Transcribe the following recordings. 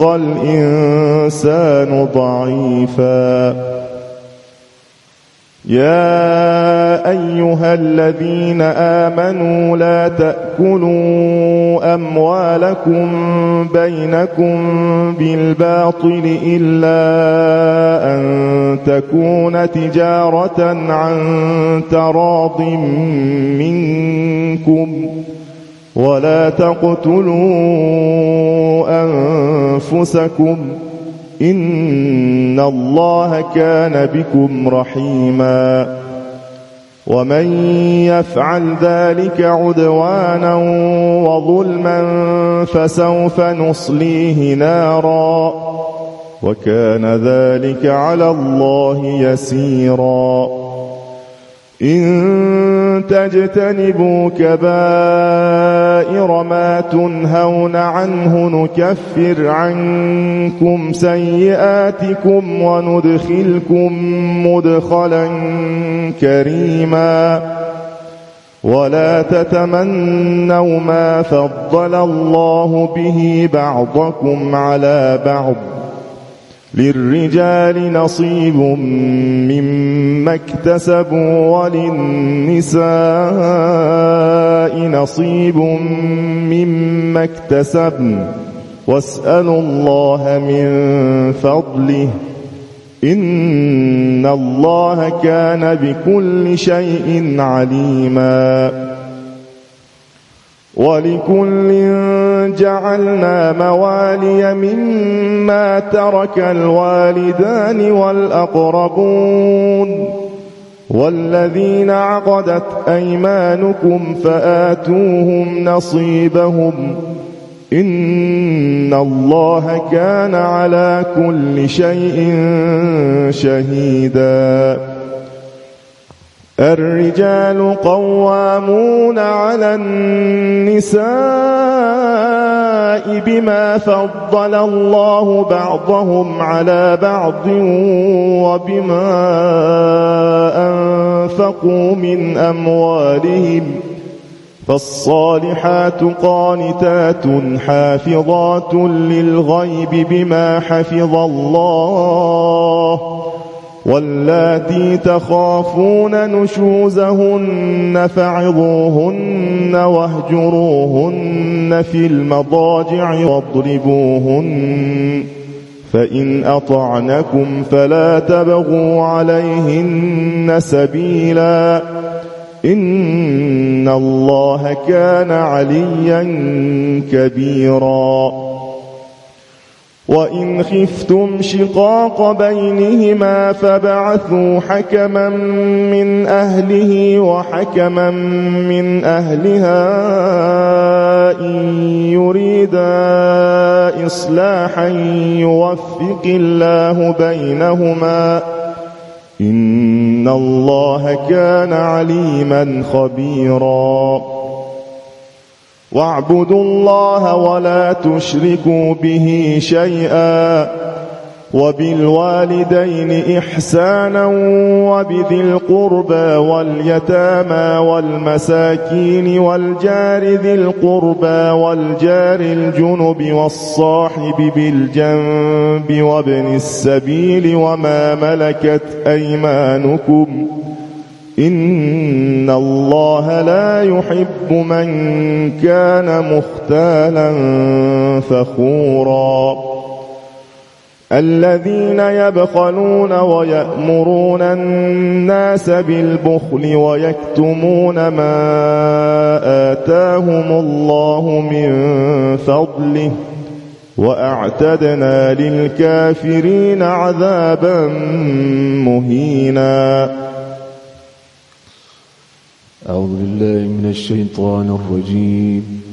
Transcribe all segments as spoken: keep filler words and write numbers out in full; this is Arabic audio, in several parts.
الإنسان ضعيفا. يا أيها الذين آمنوا لا تأكلوا أموالكم بينكم بالباطل إلا أن تكون تجارة عن تراض منكم ولا تقتلوا أنفسكم إن الله كان بكم رحيما. ومن يفعل ذلك عدوانا وظلما فسوف نصليه نارا وكان ذلك على الله يسيرا. إن تجتنبوا كبائر ما تنهون عنه نكفر عنكم سيئاتكم وندخلكم مدخلا كريما. ولا تتمنوا ما فضل الله به بعضكم على بعض للرجال نصيب مما اكتسبوا وللنساء نصيب مما اكتسبن واسألوا الله من فضله إن الله كان بكل شيء عليما. ولكل جعلنا موالي مما ترك الوالدان والأقربون والذين عقدت أيمانكم فآتوهم نصيبهم إن الله كان على كل شيء شهيدا. الرجال قوامون على النساء بما فضل الله بعضهم على بعض وبما أنفقوا من أموالهم فالصالحات قانتات حافظات للغيب بما حفظ الله واللاتي تخافون نشوزهن فعظوهن واهجروهن في المضاجع واضربوهن فإن أطعنكم فلا تبغوا عليهن سبيلا إن الله كان عليا كبيرا. وإن خفتم شقاق بينهما فبعثوا حكما من أهله وحكما من أهلها إن يريدا إصلاحا يوفق الله بينهما إن الله كان عليما خبيرا. واعبدوا الله ولا تشركوا به شيئا وبالوالدين إحسانا وبذي القربى واليتامى والمساكين والجار ذي القربى والجار الجنب والصاحب بالجنب وابن السبيل وما ملكت أيمانكم إن الله لا يحب من كان مختالا فخورا. الذين يبخلون ويأمرون الناس بالبخل ويكتمون ما آتاهم الله من فضله وأعتدنا للكافرين عذابا مهينا. أعوذ بالله من الشيطان الرجيم.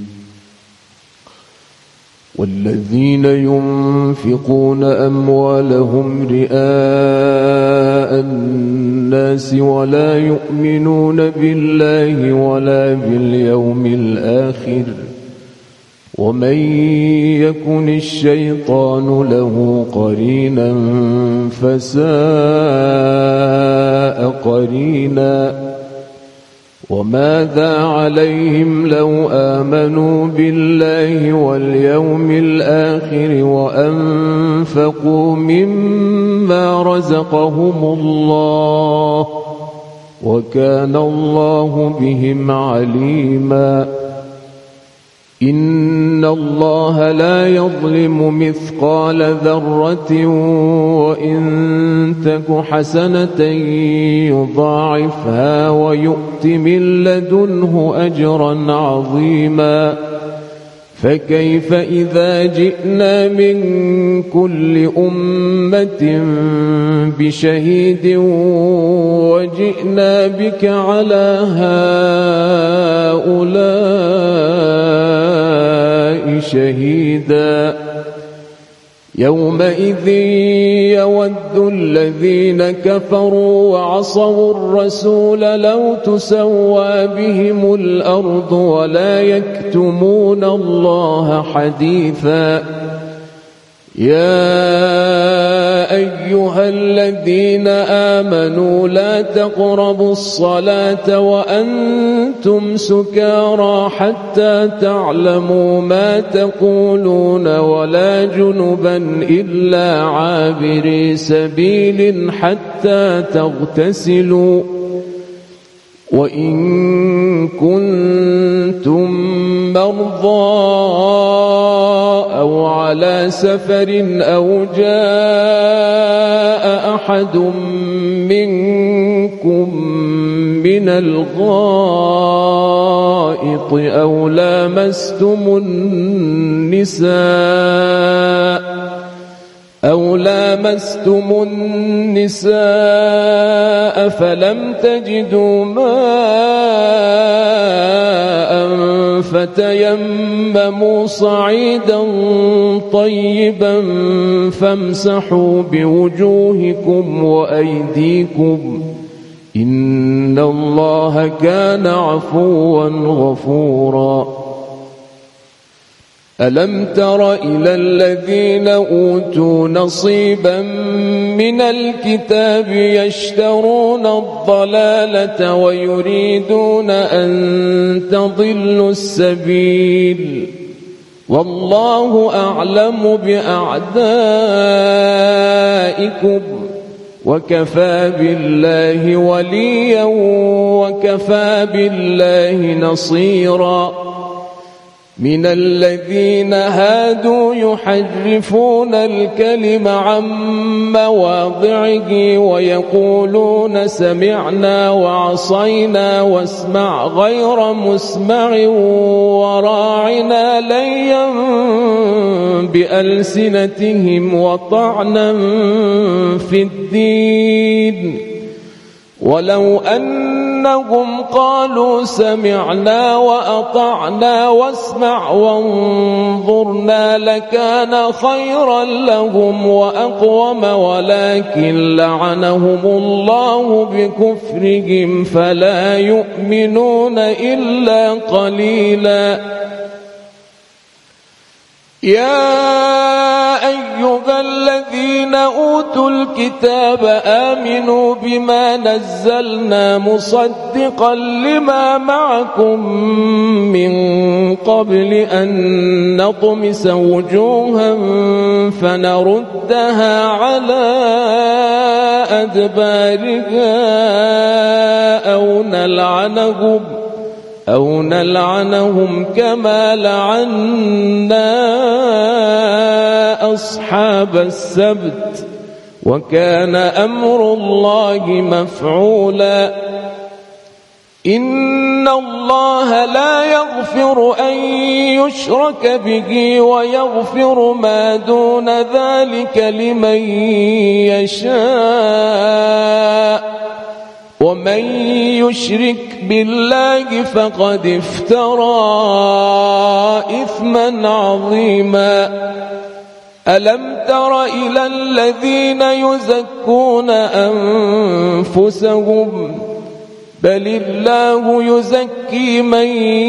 والذين ينفقون أموالهم رئاء الناس ولا يؤمنون بالله ولا باليوم الآخر ومن يكن الشيطان له قرينا فساء قرينا. وماذا عليهم لو آمنوا بالله واليوم الآخر وأنفقوا مما رزقهم الله وكان الله بهم عليما إن الله لا يظلم مثقال ذرة وإن تك حسنة يضاعفها ويؤت من لدنه أجرا عظيما فكيف إذا جئنا من كل أمة بشهيد وجئنا بك على هؤلاء شهيدا يومئذ يود الذين كفروا وعصوا الرسول لو تسوى بهم الأرض ولا يكتمون الله حديثا يا أيها الذين آمنوا لا تقربوا الصلاة وأنتم سكارى حتى تعلموا ما تقولون ولا جنبا إلا عابري سبيل حتى تغتسلوا وإن كنتم مرضى أو على سفر أو جاء أحد منكم من الغائط أو لامستم النساء أو لامستم النساء فلم تجدوا ماء فتيمموا صعيدا طيبا فامسحوا بوجوهكم وأيديكم إن الله كان عفوا غفورا ألم تر إلى الذين أوتوا نصيبا من الكتاب يشترون الضلالة ويريدون أن تضلوا السبيل والله أعلم بأعدائكم وكفى بالله وليا وكفى بالله نصيرا من الذين هادوا يحرفون الكلم عن مواضعه ويقولون سمعنا وعصينا واسمع غير مسمع وراعنا ليا بألسنتهم وطعنا في الدين ولو أنهم قالوا سمعنا وأطعنا واسمع وانظرنا لكان خيرا لهم وأقوم ولكن لعنهم الله بكفرهم فلا يؤمنون إلا قليلا يا أيها الذين أوتوا الكتاب آمنوا بما نزلنا مصدقا لما معكم من قبل أن نطمس وجوها فنردها على أدبارها أو نلعنهم أو نلعنهم كما لعنا أصحاب السبت وكان أمر الله مفعولا إن الله لا يغفر أن يشرك به ويغفر ما دون ذلك لمن يشاء ومن يشرك بالله فقد افترى إثما عظيما ألم تر إلى الذين يزكون أنفسهم بل الله يزكي من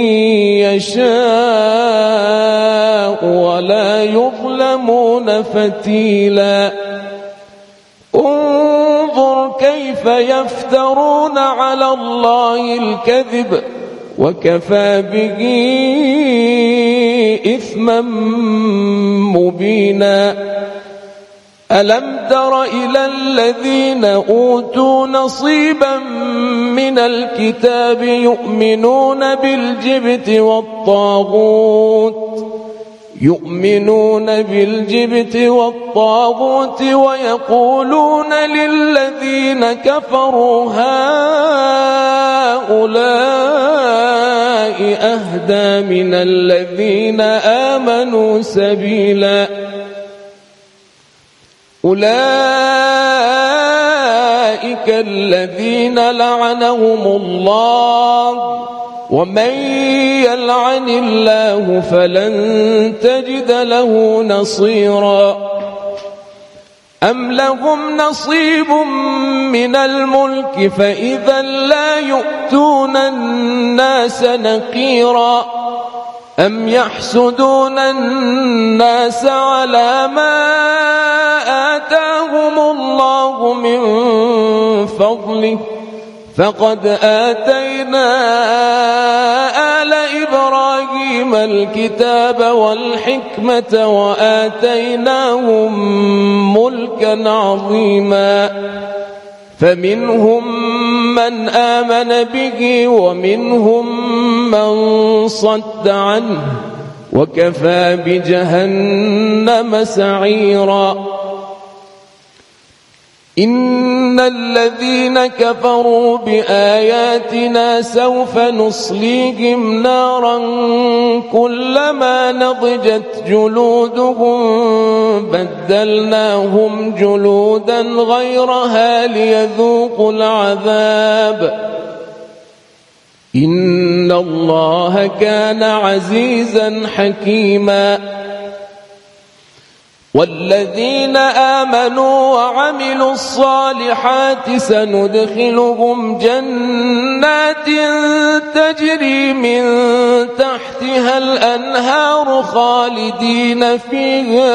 يشاء ولا يظلمون فتيلا انظر كيف يفترون على الله الكذب وكفى به إثما مبينا ألم تر إلى الذين أوتوا نصيبا من الكتاب يؤمنون بالجبت والطاغوت يؤمنون بالجبت والطاغوت ويقولون للذين كفروا هؤلاء أهدى من الذين آمنوا سبيلا أولئك الذين لعنهم الله ومن يلعن الله فلن تجد له نصيرا أم لهم نصيب من الملك فإذا لا يؤتون الناس نقيرا أم يحسدون الناس على ما آتاهم الله من فضله فقد آتينا آل إبراهيم الكتاب والحكمة وآتيناهم ملكا عظيما فمنهم من آمن به ومنهم من صد عنه وكفى بجهنم سعيرا إن الذين كفروا بآياتنا سوف نصليهم نارا كلما نضجت جلودهم بدلناهم جلودا غيرها ليذوقوا العذاب إن الله كان عزيزا حكيما والذين آمنوا وعملوا الصالحات سندخلهم جنات تجري من تحتها الأنهار خالدين فيها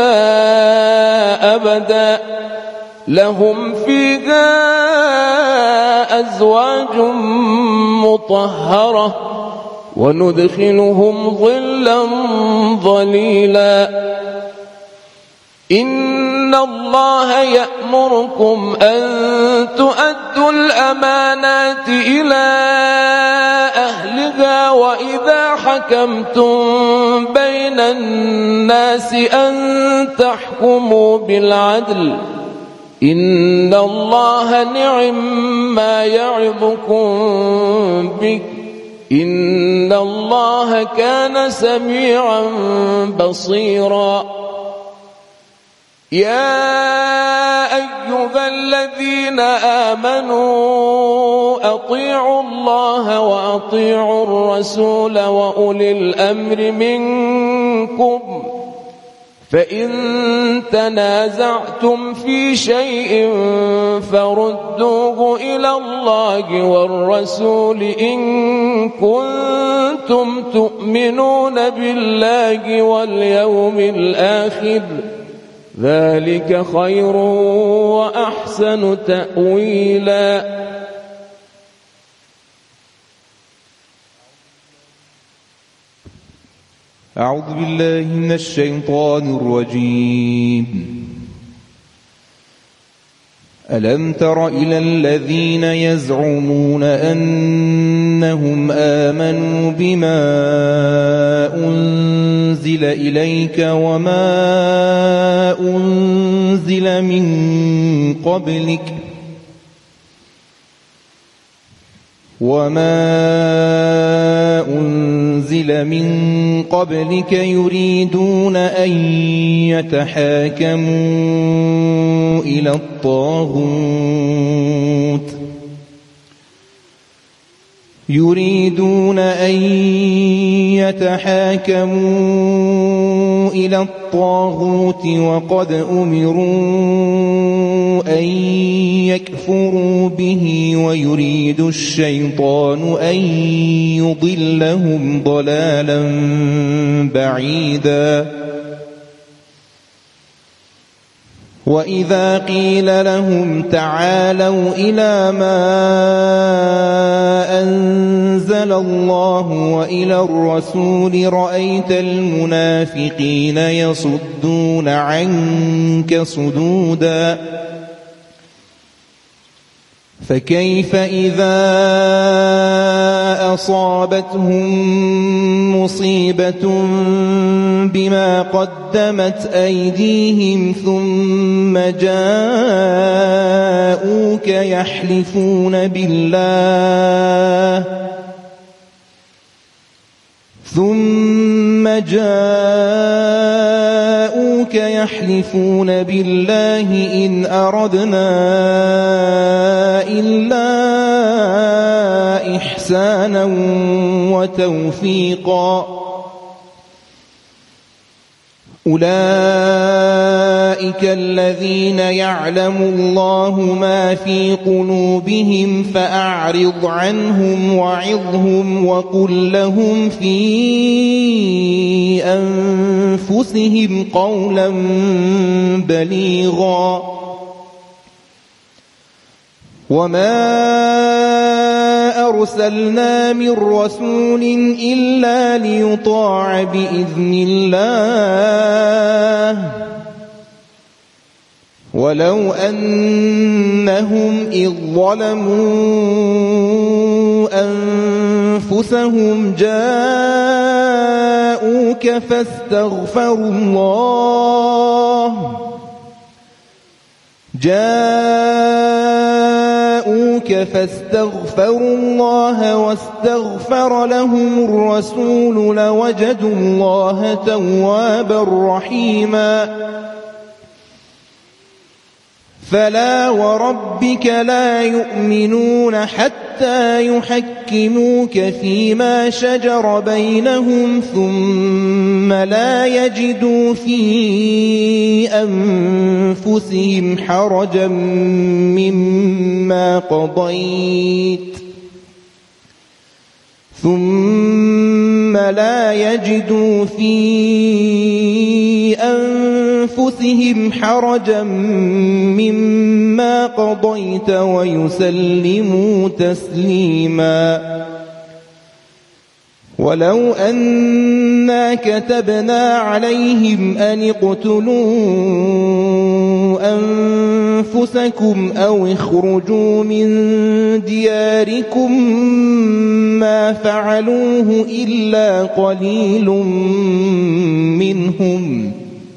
أبدا لهم فيها أزواج مطهرة وندخلهم ظلا ظليلا إن الله يأمركم أن تؤدوا الأمانات إلى أهلها وإذا حكمتم بين الناس أن تحكموا بالعدل إن الله نعم ما يعظكم به إن الله كان سميعا بصيرا يا أيها الذين آمنوا أطيعوا الله وأطيعوا الرسول وأولي الأمر منكم فإن تنازعتم في شيء فردوه إلى الله والرسول إن كنتم تؤمنون بالله واليوم الآخر ذلك خير وأحسن تأويلا أعوذ بالله من الشيطان الرجيم ألم تر إلى الذين يزعمون أنهم آمنوا بما أنزل إليك وما أنزل من قبلك وما أنزل من قبلك يريدون أن يتحاكموا إلى الطاغوت يريدون أن يتحاكموا إلى الطاغوت وقد أمروا أن يكفروا به ويريد الشيطان أن يضلهم ضلالا بعيدا وإذا قيل لهم تعالوا إلى ما أنزل الله وإلى الرسول رأيت المنافقين يصدون عنك صدودا فكيف إذا أصابتهم مصيبة بما قدمت أيديهم ثم جاءوك يحلفون بالله ثم جاءوك يحلفون بالله إن أردنا إلا إحسانا وتوفيقا أولئك الذين يعلم الله ما في قلوبهم فأعرض عنهم وعظهم وقل لهم في أنفسهم قولا بليغا وما أرسلنا من رسول إلا ليطاع بإذن الله ولو أنهم إذ ظلموا أنفسهم جاءوك فاستغفروا الله جاءوك فاستغفروا الله واستغفر لهم الرسول لوجدوا الله توابا رحيما فلا وربك لا يؤمنون حتى يحكموك فيما شجر بينهم ثم لا يجدوا في أنفسهم حرجا مما قضيت ثم لا يجدوا في أنفسهم حرجا مما قضيت ويسلموا تسليما ولو أنا كتبنا عليهم أن اقتلوا أنفسكم أو اخرجوا من دياركم ما فعلوه إلا قليل منهم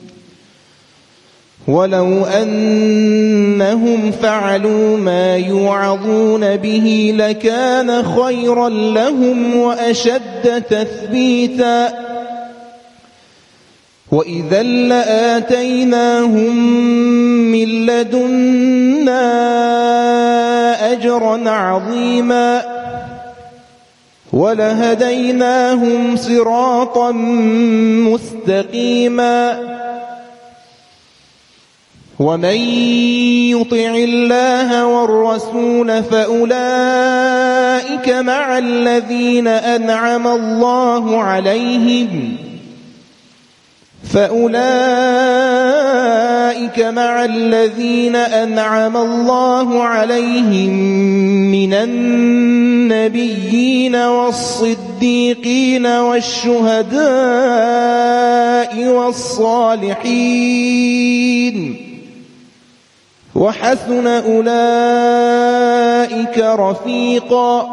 ولو أنهم فعلوا ما يوعظون به لكان خيرا لهم وأشد تثبيتا وإذا لآتيناهم من لدنا أجرا عظيما ولهديناهم صراطا مستقيما ومن يطع الله والرسول فأولئك مع الذين أنعم الله عليهم فأولئك مع الذين أنعم الله عليهم من النبيين والصديقين والشهداء والصالحين وحسن أولئك رفيقا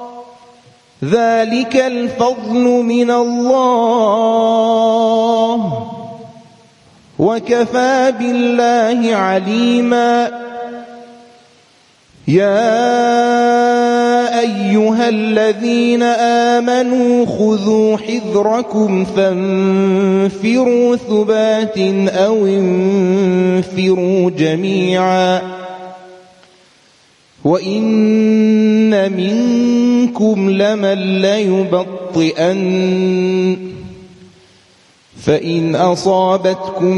ذلك الفضل من الله وكفى بالله عليما يا أيها الذين آمنوا خذوا حذركم فانفروا ثبات أو انفروا جميعا وإن منكم لمن ليبطئن فإن أصابتكم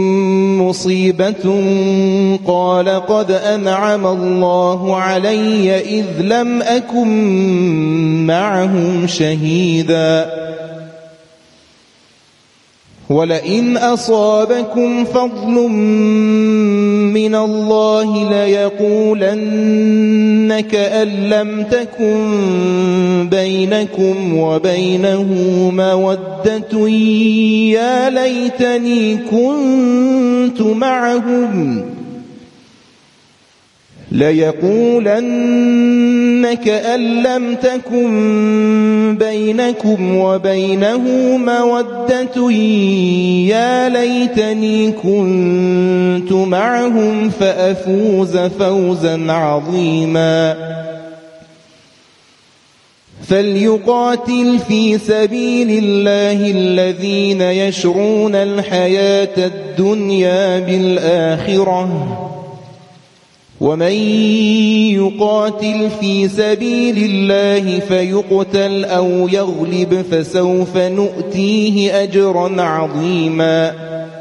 مصيبة قال قد أنعم الله علي إذ لم أكن معهم شهيدا ولئن أصابكم فضل من الله ليقولن كأن لم تكن بينكم وبينه مودة يا ليتني كنت معهم ليقولن كأن لم تكن بينكم وبينه مودة يا ليتني كنت معهم فأفوز فوزا عظيما فليقاتل في سبيل الله الذين يشرون الحياة الدنيا بالآخرة ومن يقاتل في سبيل الله فيقتل أو يغلب فسوف نؤتيه أجرا عظيما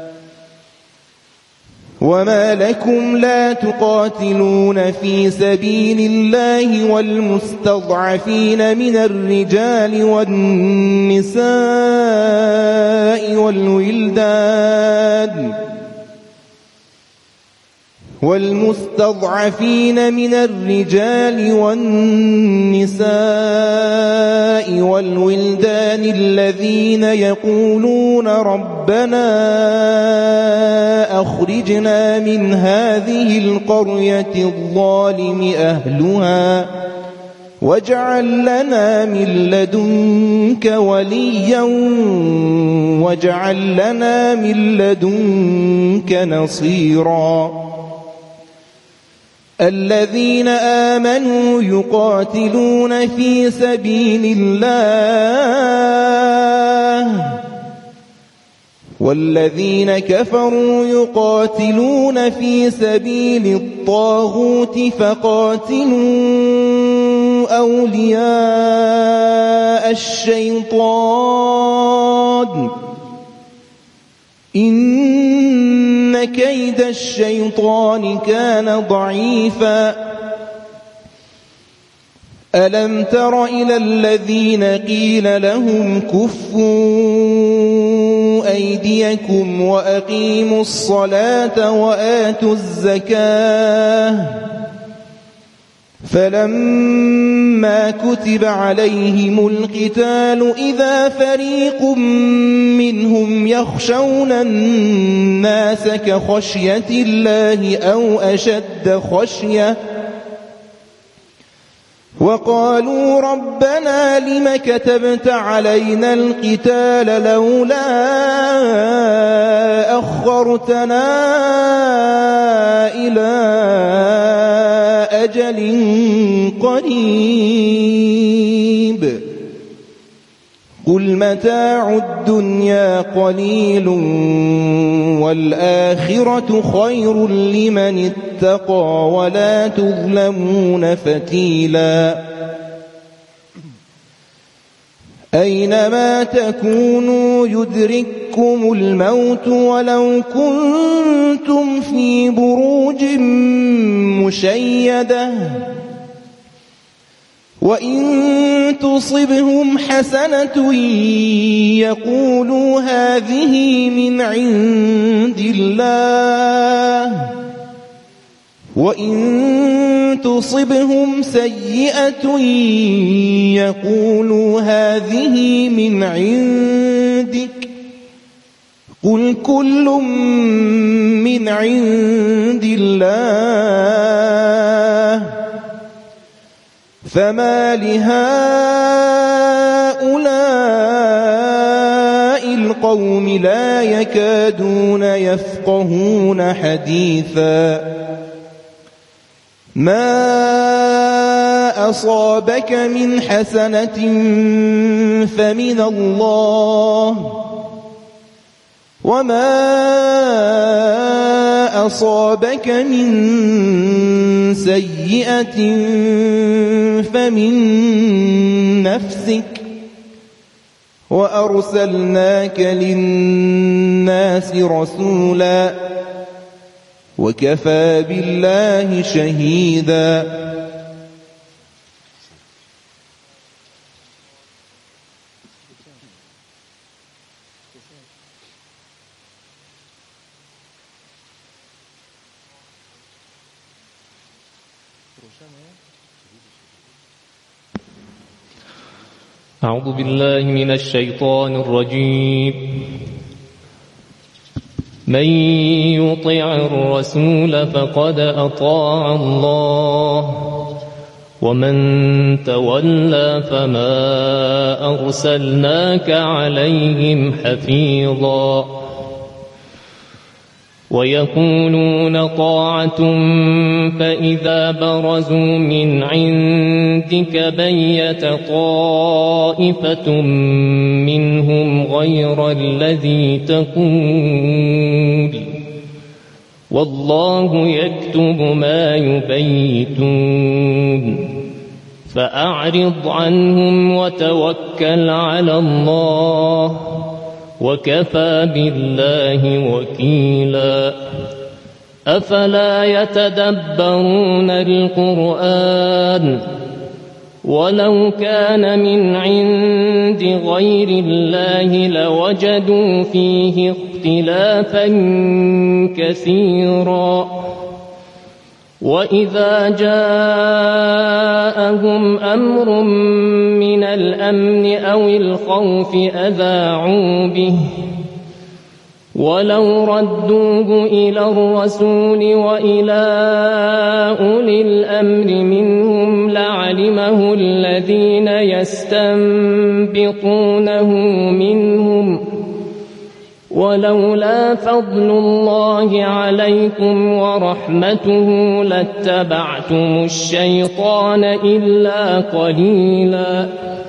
وما لكم لا تقاتلون في سبيل الله والمستضعفين من الرجال والنساء والولدان والمستضعفين من الرجال والنساء والولدان الذين يقولون ربنا أخرجنا من هذه القرية الظالم أهلها واجعل لنا من لدنك وليا واجعل لنا من لدنك نصيرا الذين آمنوا يقاتلون في سبيل الله والذين كفروا يقاتلون في سبيل الطاغوت فقاتلوا أولياء الشيطان إن كيد الشيطان كان ضعيفا ألم تر إلى الذين قيل لهم كفوا أيديكم وأقيموا الصلاة وآتوا الزكاة فلما كتب عليهم القتال إذا فريق منهم يخشون الناس كخشية الله أو أشد خشية وقالوا ربنا لم كتبت علينا القتال لولا أخرتنا إلى أجل قريب قل متاع الدنيا قليل والآخرة خير لمن اتقى ولا تظلمون فتيلا أينما تكونوا يدرككم الموت ولو كنتم في بروج مشيدة وإن تصبهم حسنة يقولوا هذه من عند الله وإن تصبهم سيئة يقولوا هذه من عندك قل كل من عند الله فما لهؤلاء القوم لا يكادون يفقهون حديثا ما أصابك من حسنة فمن الله وما أصابك من سيئة فمن نفسك وأرسلناك للناس رسولا وكفى بالله شهيدا أعوذ بالله من الشيطان الرجيم. من يطع الرسول فقد أطاع الله ومن تولى فما أرسلناك عليهم حفيظا ويقولون طاعة فإذا برزوا من عندك بيت طائفة منهم غير الذي تقول والله يكتب ما يبيتون فأعرض عنهم وتوكل على الله وكفى بالله وكيلا. أفلا يتدبرون القرآن ولو كان من عند غير الله لوجدوا فيه اختلافا كثيرا وإذا جاءهم أمر من الأمن أو الخوف أذاعوا به ولو ردوه إلى الرسول وإلى أولي الأمر منهم لعلمه الذين يستنبطونه منهم ولولا فضل الله عليكم ورحمته لاتبعتم الشيطان إلا قليلا.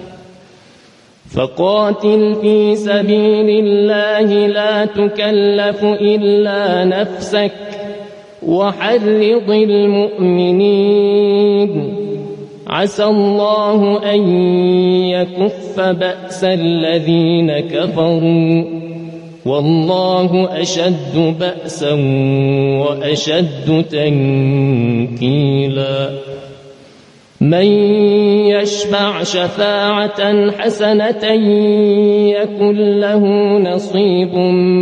فقاتل في سبيل الله لا تكلف إلا نفسك وحرض المؤمنين عسى الله أن يكف بأس الذين كفروا والله أشد بأسا وأشد تنكيلا. من يشفع شفاعة حسنة يكن له نصيب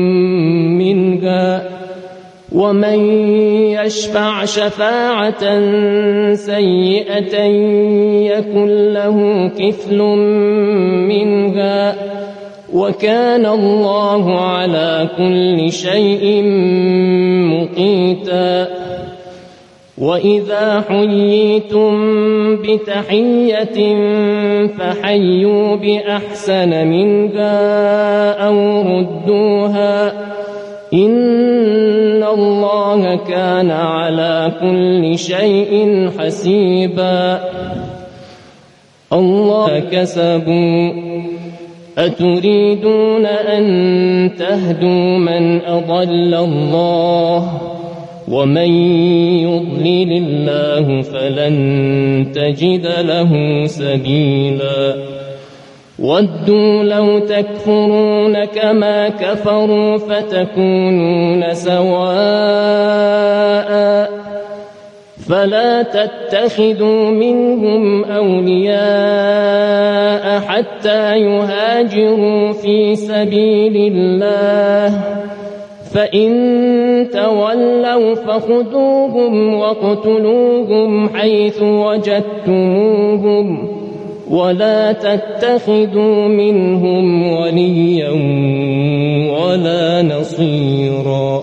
منها ومن يشفع شفاعة سيئة يكن له كفل منها وكان الله على كل شيء مقيتا. وإذا حييتم بتحية فحيوا بأحسن منها أو ردوها إن الله كان على كل شيء حسيبا. الله كسبوا أتريدون أن تهدوا من أضل الله ومن يضلل الله فلن تجد له سبيلا. ودوا لو تكفرون كما كفروا فتكونون سواء فلا تتخذوا منهم أولياء حتى يهاجروا في سبيل الله فإن تولوا فخذوهم واقتلوهم حيث وجدتموهم ولا تتخذوا منهم وليا ولا نصيرا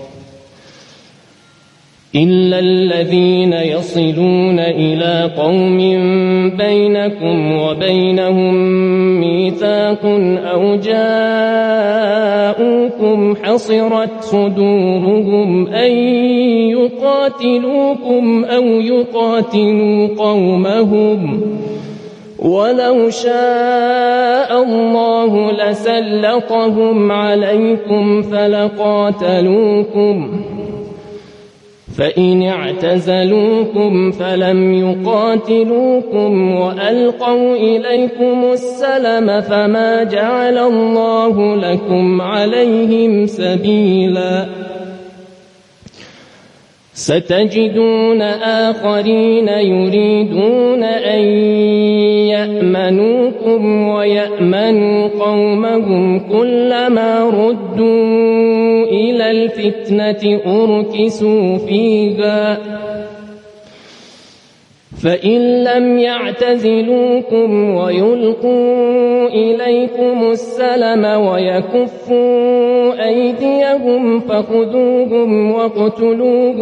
إلا الذين يصلون إلى قوم بينكم وبينهم ميثاق أو جاءوكم حصرت صدورهم أن يقاتلوكم أو يقاتلوا قومهم ولو شاء الله لسلطهم عليكم فلقاتلوكم فإن اعتزلوكم فلم يقاتلوكم وألقوا إليكم السلم فما جعل الله لكم عليهم سبيلا. ستجدون آخرين يريدون أن يأمنوكم ويأمنوا قومهم كلما ردوا إلى الفتنة أركسوا فيها فإن لم يعتزلوكم ويلقوا إليكم السلم ويكفوا أيديهم فخذوهم واقتلوهم